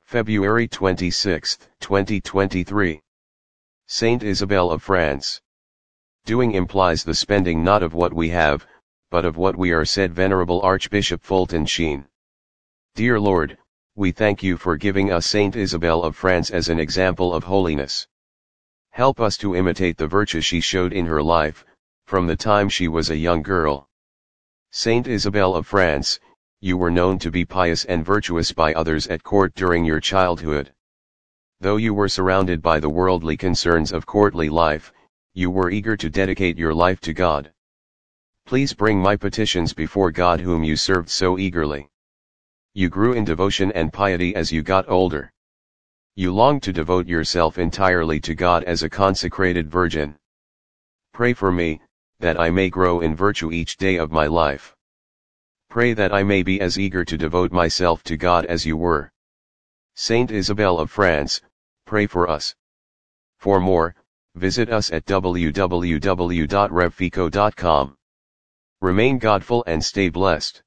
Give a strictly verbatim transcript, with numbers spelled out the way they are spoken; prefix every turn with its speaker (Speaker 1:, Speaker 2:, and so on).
Speaker 1: February twenty-sixth, twenty twenty-three. Saint Isabel of France. Doing implies the spending not of what we have, but of what we are, said Venerable Archbishop Fulton Sheen. Dear Lord, we thank you for giving us Saint Isabel of France as an example of holiness. Help us to imitate the virtue she showed in her life, from the time she was a young girl. Saint Isabel of France, you were known to be pious and virtuous by others at court during your childhood. Though you were surrounded by the worldly concerns of courtly life, you were eager to dedicate your life to God. Please bring my petitions before God whom you served so eagerly. You grew in devotion and piety as you got older. You longed to devote yourself entirely to God as a consecrated virgin. Pray for me, that I may grow in virtue each day of my life. Pray that I may be as eager to devote myself to God as you were. Saint Isabel of France, pray for us. For more, visit us at w w w dot rev fico dot com. Remain godful and stay blessed.